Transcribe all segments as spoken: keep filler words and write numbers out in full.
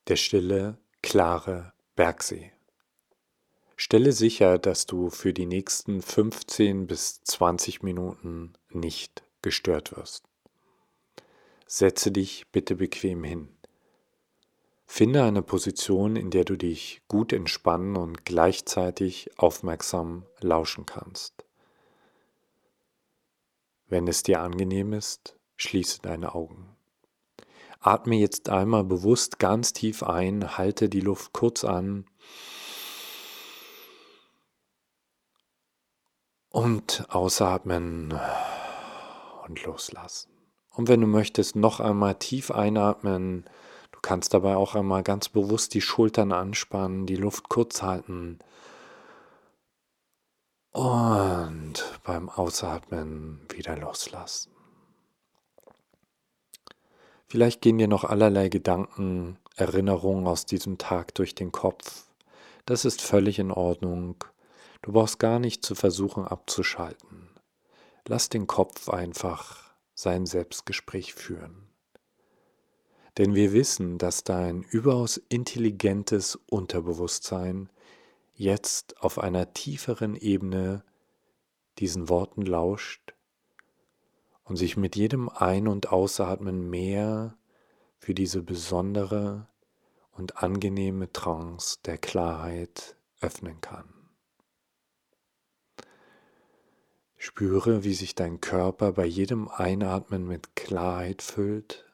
Der stille, klare Bergsee. Stelle sicher, dass du für die nächsten fünfzehn bis zwanzig Minuten nicht gestört wirst. Setze dich bitte bequem hin. Finde eine Position, in der du dich gut entspannen und gleichzeitig aufmerksam lauschen kannst. Wenn es dir angenehm ist, schließe deine Augen. Atme jetzt einmal bewusst ganz tief ein, halte die Luft kurz an und ausatmen und loslassen. Und wenn du möchtest, noch einmal tief einatmen. Du kannst dabei auch einmal ganz bewusst die Schultern anspannen, die Luft kurz halten und beim Ausatmen wieder loslassen. Vielleicht gehen dir noch allerlei Gedanken, Erinnerungen aus diesem Tag durch den Kopf. Das ist völlig in Ordnung. Du brauchst gar nicht zu versuchen abzuschalten. Lass den Kopf einfach sein Selbstgespräch führen. Denn wir wissen, dass dein überaus intelligentes Unterbewusstsein jetzt auf einer tieferen Ebene diesen Worten lauscht und sich mit jedem Ein- und Ausatmen mehr für diese besondere und angenehme Trance der Klarheit öffnen kann. Spüre, wie sich dein Körper bei jedem Einatmen mit Klarheit füllt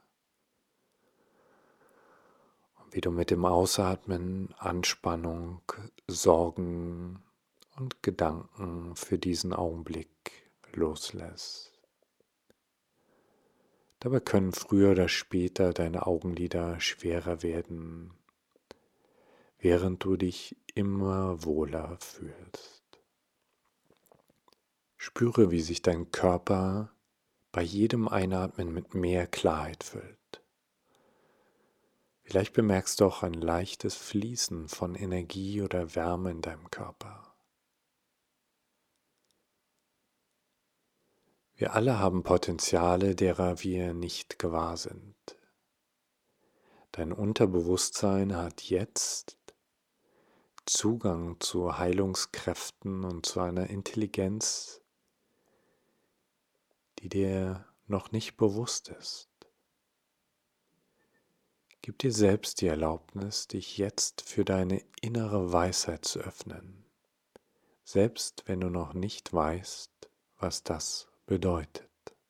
und wie du mit dem Ausatmen Anspannung, Sorgen und Gedanken für diesen Augenblick loslässt. Dabei können früher oder später deine Augenlider schwerer werden, während du dich immer wohler fühlst. Spüre, wie sich dein Körper bei jedem Einatmen mit mehr Klarheit füllt. Vielleicht bemerkst du auch ein leichtes Fließen von Energie oder Wärme in deinem Körper. Wir alle haben Potenziale, derer wir nicht gewahr sind. Dein Unterbewusstsein hat jetzt Zugang zu Heilungskräften und zu einer Intelligenz, die dir noch nicht bewusst ist. Gib dir selbst die Erlaubnis, dich jetzt für deine innere Weisheit zu öffnen, selbst wenn du noch nicht weißt, was das bedeutet.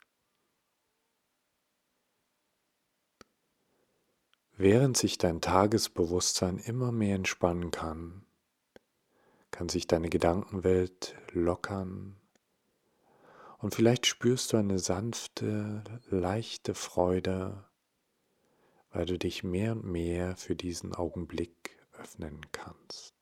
Während sich dein Tagesbewusstsein immer mehr entspannen kann, kann sich deine Gedankenwelt lockern und vielleicht spürst du eine sanfte, leichte Freude, weil du dich mehr und mehr für diesen Augenblick öffnen kannst.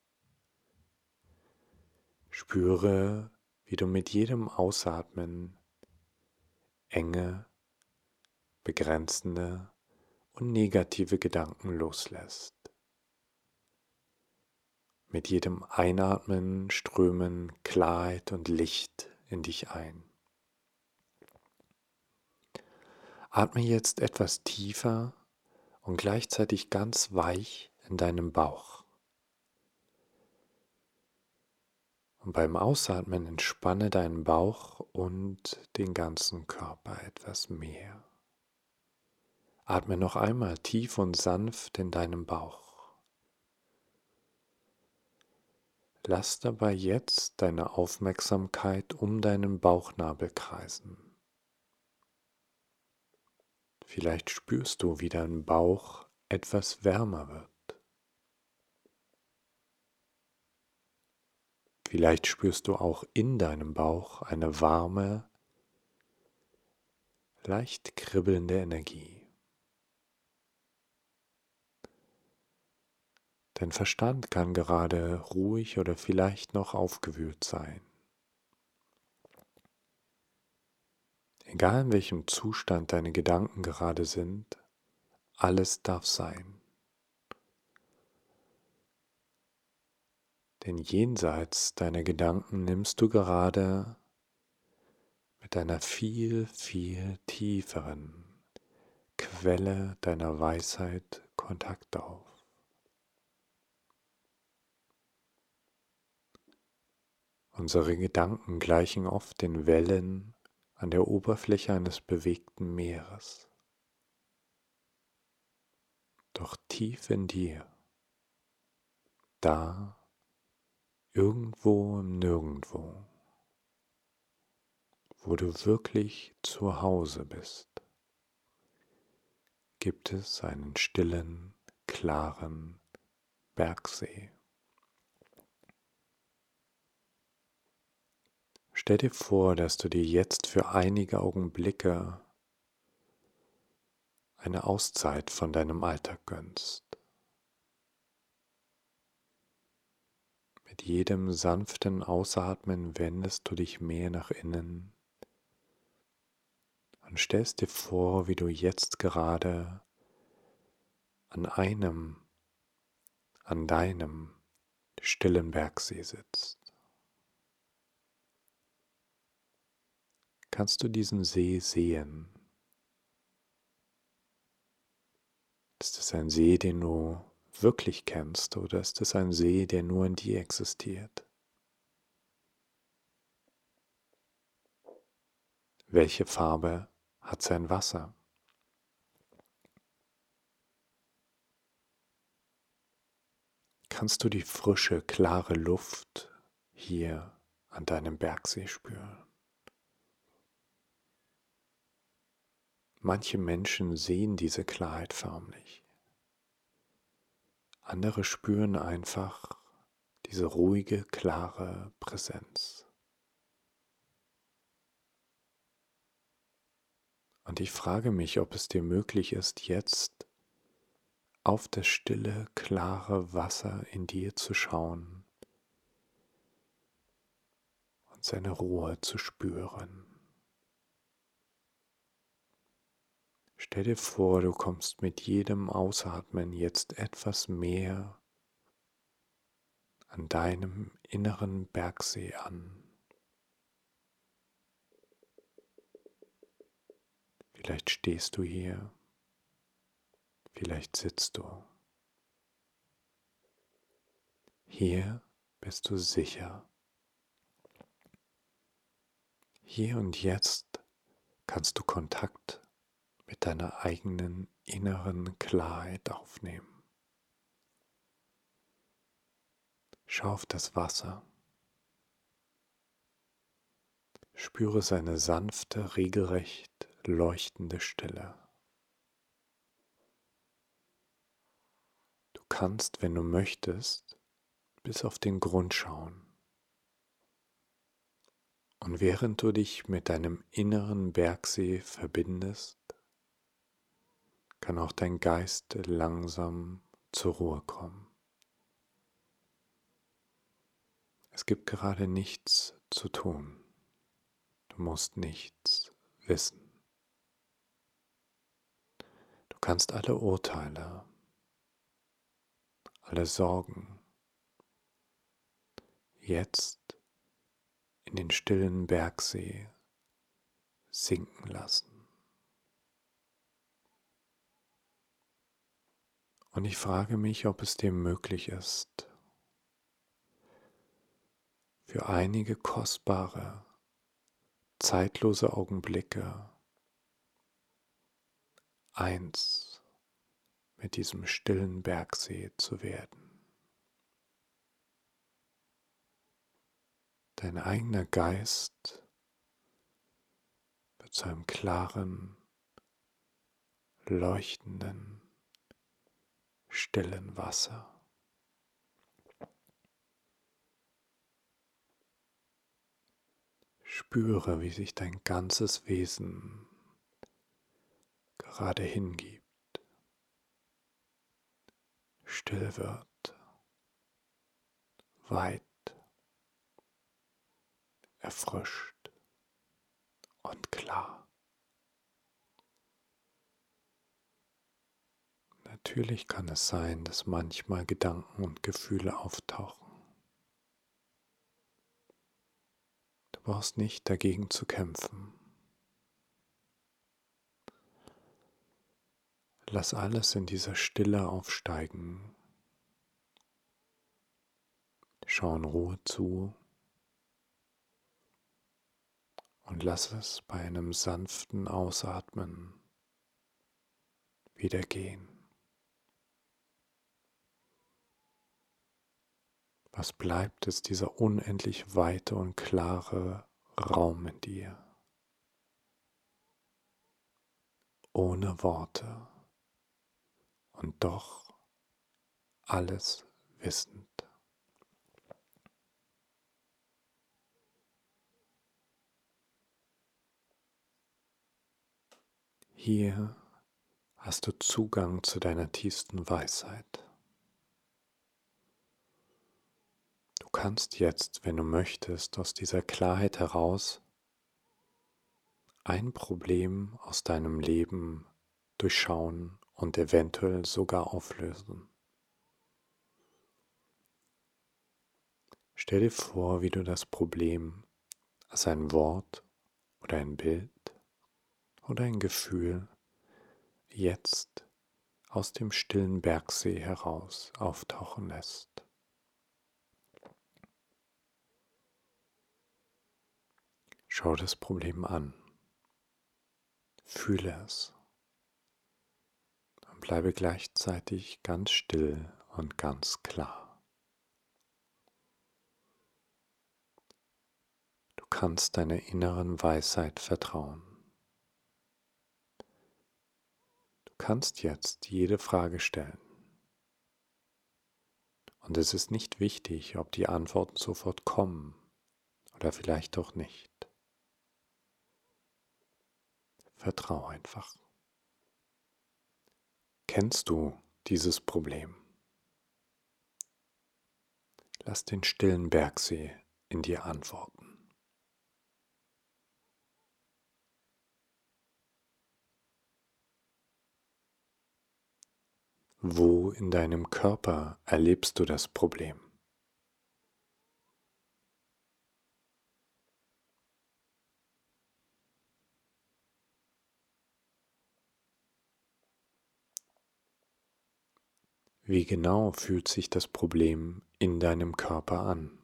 Spüre, wie du mit jedem Ausatmen enge, begrenzende und negative Gedanken loslässt. Mit jedem Einatmen strömen Klarheit und Licht in dich ein. Atme jetzt etwas tiefer und gleichzeitig ganz weich in deinem Bauch. Und beim Ausatmen entspanne deinen Bauch und den ganzen Körper etwas mehr. Atme noch einmal tief und sanft in deinem Bauch. Lass dabei jetzt deine Aufmerksamkeit um deinen Bauchnabel kreisen. Vielleicht spürst du, wie dein Bauch etwas wärmer wird. Vielleicht spürst du auch in deinem Bauch eine warme, leicht kribbelnde Energie. Dein Verstand kann gerade ruhig oder vielleicht noch aufgewühlt sein. Egal in welchem Zustand deine Gedanken gerade sind, alles darf sein. Denn jenseits deiner Gedanken nimmst du gerade mit einer viel, viel tieferen Quelle deiner Weisheit Kontakt auf. Unsere Gedanken gleichen oft den Wellen an der Oberfläche eines bewegten Meeres. Doch tief in dir, da, irgendwo im Nirgendwo, wo du wirklich zu Hause bist, gibt es einen stillen, klaren Bergsee. Stell dir vor, dass du dir jetzt für einige Augenblicke eine Auszeit von deinem Alltag gönnst. Mit jedem sanften Ausatmen wendest du dich mehr nach innen und stellst dir vor, wie du jetzt gerade an einem, an deinem stillen Bergsee sitzt. Kannst du diesen See sehen? Ist es ein See, den du wirklich kennst, oder ist es ein See, der nur in dir existiert? Welche Farbe hat sein Wasser? Kannst du die frische, klare Luft hier an deinem Bergsee spüren? Manche Menschen sehen diese Klarheit förmlich. Andere spüren einfach diese ruhige, klare Präsenz. Und ich frage mich, ob es dir möglich ist, jetzt auf das stille, klare Wasser in dir zu schauen und seine Ruhe zu spüren. Stell dir vor, du kommst mit jedem Ausatmen jetzt etwas mehr an deinem inneren Bergsee an. Vielleicht stehst du hier, vielleicht sitzt du. Hier bist du sicher. Hier und jetzt kannst du Kontakt mit deiner eigenen inneren Klarheit aufnehmen. Schau auf das Wasser. Spüre seine sanfte, regelrecht leuchtende Stille. Du kannst, wenn du möchtest, bis auf den Grund schauen. Und während du dich mit deinem inneren Bergsee verbindest, kann auch dein Geist langsam zur Ruhe kommen. Es gibt gerade nichts zu tun. Du musst nichts wissen. Du kannst alle Urteile, alle Sorgen jetzt in den stillen Bergsee sinken lassen. Und ich frage mich, ob es dir möglich ist, für einige kostbare, zeitlose Augenblicke eins mit diesem stillen Bergsee zu werden. Dein eigener Geist wird zu einem klaren, leuchtenden, stillen Wasser. Spüre, wie sich dein ganzes Wesen gerade hingibt, still wird, weit, erfrischt und klar. Natürlich kann es sein, dass manchmal Gedanken und Gefühle auftauchen. Du brauchst nicht dagegen zu kämpfen. Lass alles in dieser Stille aufsteigen. Schau in Ruhe zu und lass es bei einem sanften Ausatmen wieder gehen. Was bleibt, ist dieser unendlich weite und klare Raum in dir, ohne Worte und doch alles wissend. Hier hast du Zugang zu deiner tiefsten Weisheit. Du kannst jetzt, wenn du möchtest, aus dieser Klarheit heraus ein Problem aus deinem Leben durchschauen und eventuell sogar auflösen. Stell dir vor, wie du das Problem als ein Wort oder ein Bild oder ein Gefühl jetzt aus dem stillen Bergsee heraus auftauchen lässt. Schau das Problem an, fühle es und bleibe gleichzeitig ganz still und ganz klar. Du kannst deiner inneren Weisheit vertrauen. Du kannst jetzt jede Frage stellen. Und es ist nicht wichtig, ob die Antworten sofort kommen oder vielleicht auch nicht. Vertrau einfach. Kennst du dieses Problem? Lass den stillen Bergsee in dir antworten. Wo in deinem Körper erlebst du das Problem? Wie genau fühlt sich das Problem in deinem Körper an?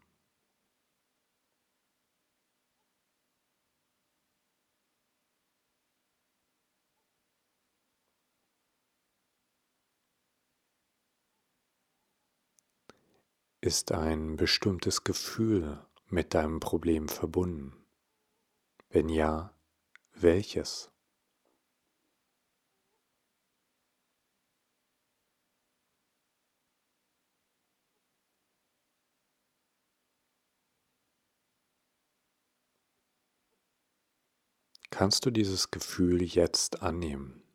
Ist ein bestimmtes Gefühl mit deinem Problem verbunden? Wenn ja, welches? Kannst du dieses Gefühl jetzt annehmen?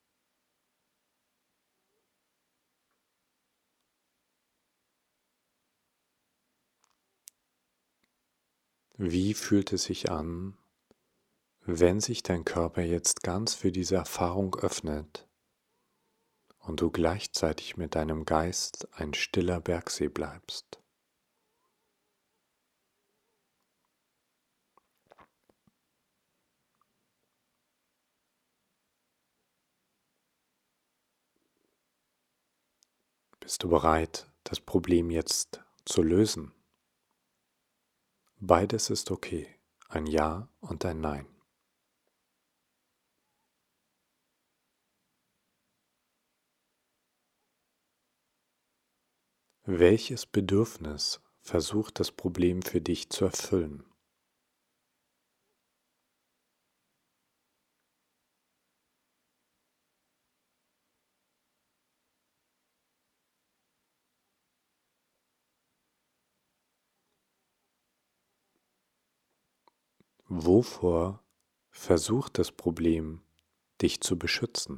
Wie fühlt es sich an, wenn sich dein Körper jetzt ganz für diese Erfahrung öffnet und du gleichzeitig mit deinem Geist ein stiller Bergsee bleibst? Bist du bereit, das Problem jetzt zu lösen? Beides ist okay, ein Ja und ein Nein. Welches Bedürfnis versucht das Problem für dich zu erfüllen? Wovor versucht das Problem, dich zu beschützen?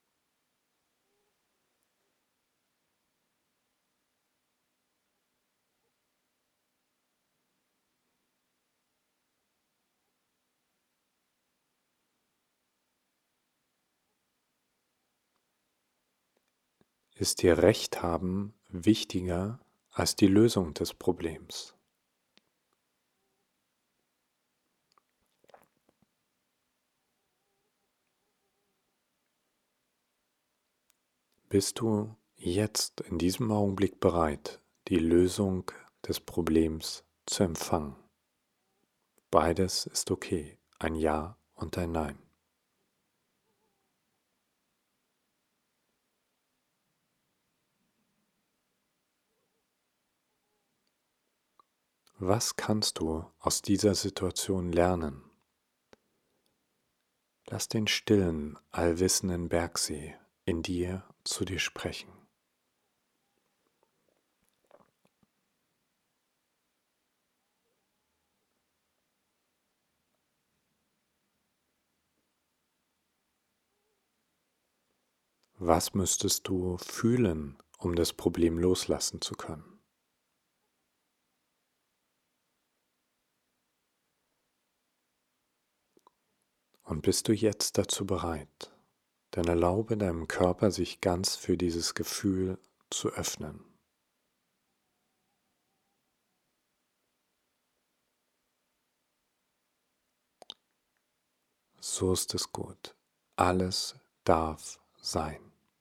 Ist dir Recht haben wichtiger als die Lösung des Problems? Bist du jetzt in diesem Augenblick bereit, die Lösung des Problems zu empfangen? Beides ist okay, ein Ja und ein Nein. Was kannst du aus dieser Situation lernen? Lass den stillen, allwissenden Bergsee in dir zu dir sprechen. Was müsstest du fühlen, um das Problem loslassen zu können? Und bist du jetzt dazu bereit? Dann erlaube deinem Körper, sich ganz für dieses Gefühl zu öffnen. So ist es gut. Alles darf sein.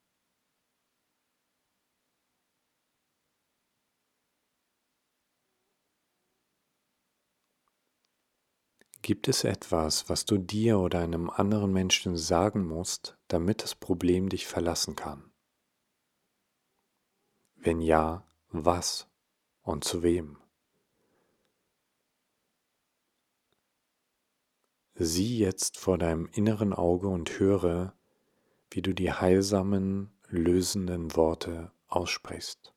Gibt es etwas, was du dir oder einem anderen Menschen sagen musst, damit das Problem dich verlassen kann? Wenn ja, was und zu wem? Sieh jetzt vor deinem inneren Auge und höre, wie du die heilsamen, lösenden Worte aussprichst.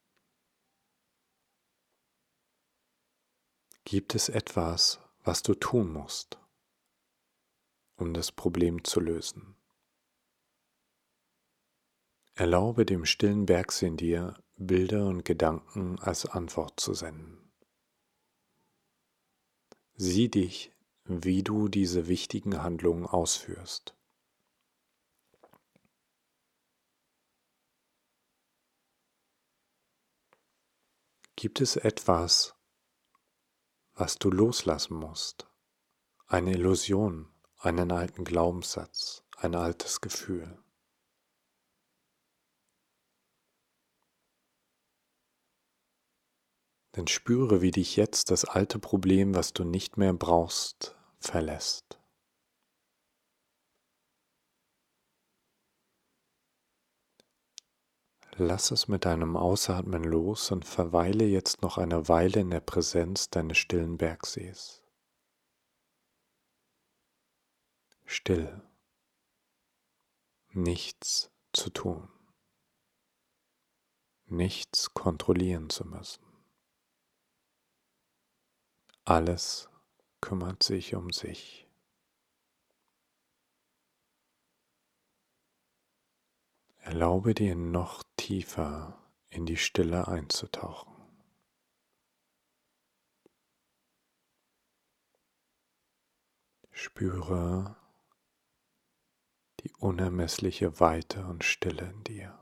Gibt es etwas, was du tun musst, um das Problem zu lösen? Erlaube dem stillen Bergsee in dir, Bilder und Gedanken als Antwort zu senden. Sieh dich, wie du diese wichtigen Handlungen ausführst. Gibt es etwas, was du loslassen musst? Eine Illusion, einen alten Glaubenssatz, ein altes Gefühl? Dann spüre, wie dich jetzt das alte Problem, was du nicht mehr brauchst, verlässt. Lass es mit deinem Ausatmen los und verweile jetzt noch eine Weile in der Präsenz deines stillen Bergsees. Still, nichts zu tun, nichts kontrollieren zu müssen. Alles kümmert sich um sich. Erlaube dir noch tiefer in die Stille einzutauchen. Spüre die unermessliche Weite und Stille in dir.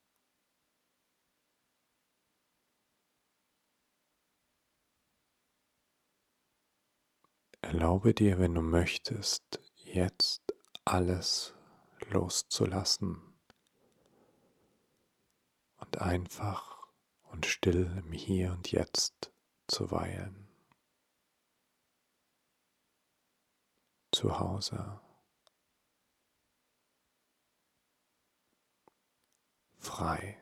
Erlaube dir, wenn du möchtest, jetzt alles loszulassen und einfach und still im Hier und Jetzt zu weilen. Zu Hause, frei,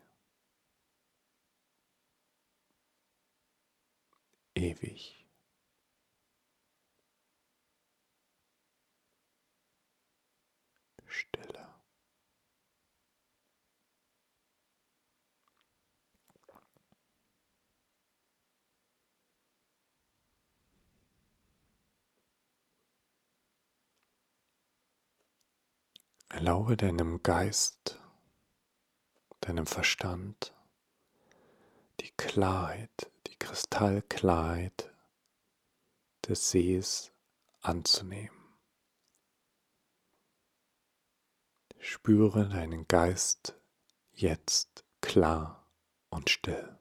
ewig. Stille. Erlaube deinem Geist, deinem Verstand die Klarheit, die Kristallklarheit des Sees anzunehmen. Spüre deinen Geist jetzt klar und still.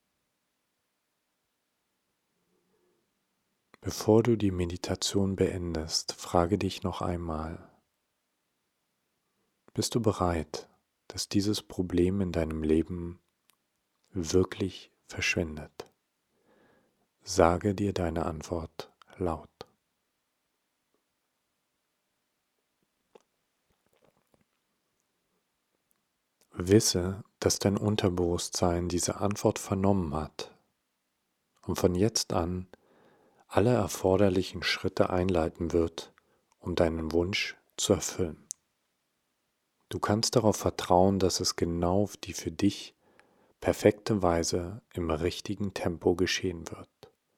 Bevor du die Meditation beendest, frage dich noch einmal: Bist du bereit, dass dieses Problem in deinem Leben wirklich verschwindet? Sage dir deine Antwort laut. Wisse, dass dein Unterbewusstsein diese Antwort vernommen hat und von jetzt an alle erforderlichen Schritte einleiten wird, um deinen Wunsch zu erfüllen. Du kannst darauf vertrauen, dass es genau auf die für dich perfekte Weise im richtigen Tempo geschehen wird.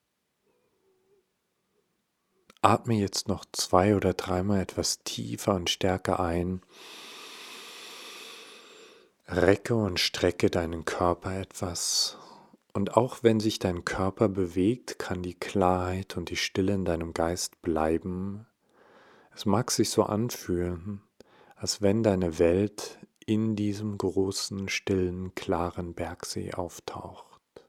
Atme jetzt noch zwei oder dreimal etwas tiefer und stärker ein. Recke und strecke deinen Körper etwas. Und auch wenn sich dein Körper bewegt, kann die Klarheit und die Stille in deinem Geist bleiben. Es mag sich so anfühlen, als wenn deine Welt in diesem großen, stillen, klaren Bergsee auftaucht.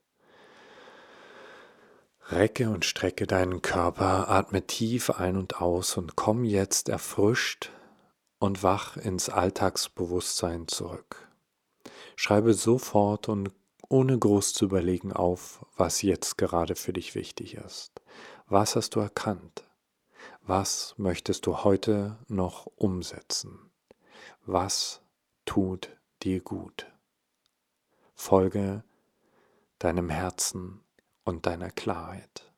Recke und strecke deinen Körper, atme tief ein und aus und komm jetzt erfrischt und wach ins Alltagsbewusstsein zurück. Schreibe sofort und ohne groß zu überlegen auf, was jetzt gerade für dich wichtig ist. Was hast du erkannt? Was möchtest du heute noch umsetzen? Was tut dir gut? Folge deinem Herzen und deiner Klarheit.